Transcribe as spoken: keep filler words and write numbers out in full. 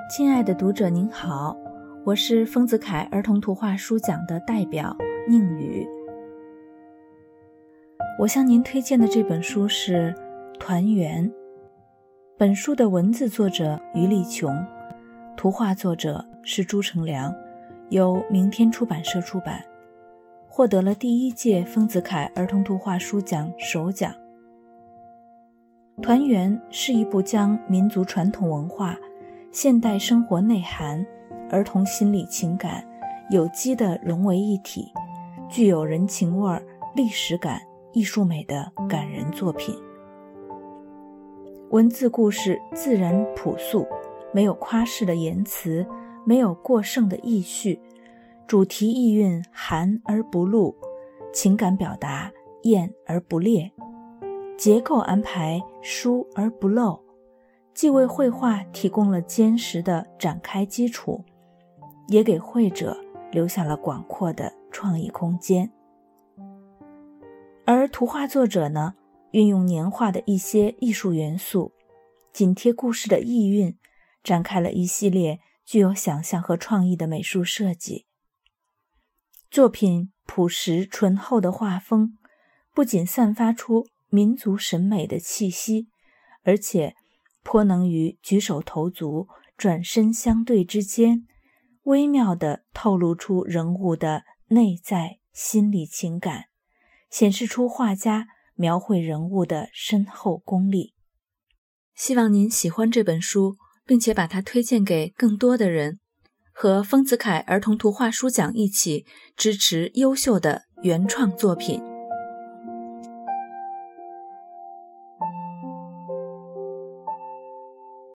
亲爱的读者您好，我是丰子恺儿童图画书奖的代表宁宇。我向您推荐的这本书是《团圆》，本书的文字作者于丽琼，图画作者是朱成良，由明天出版社出版，获得了第一届丰子恺儿童图画书奖首奖。《团圆》是一部将民族传统文化、现代生活内涵、儿童心理情感有机地融为一体，具有人情味、历史感、艺术美的感人作品。文字故事自然朴素，没有夸饰的言辞，没有过剩的意绪，主题意蕴含而不露，情感表达艳而不烈，结构安排疏而不漏，既为绘画提供了坚实的展开基础，也给绘者留下了广阔的创意空间。而图画作者呢，运用年画的一些艺术元素，紧贴故事的意蕴，展开了一系列具有想象和创意的美术设计。作品朴实醇厚的画风，不仅散发出民族审美的气息，而且颇能于举手投足、转身相对之间，微妙地透露出人物的内在心理情感，显示出画家描绘人物的深厚功力。希望您喜欢这本书，并且把它推荐给更多的人，和丰子恺儿童图画书奖一起支持优秀的原创作品。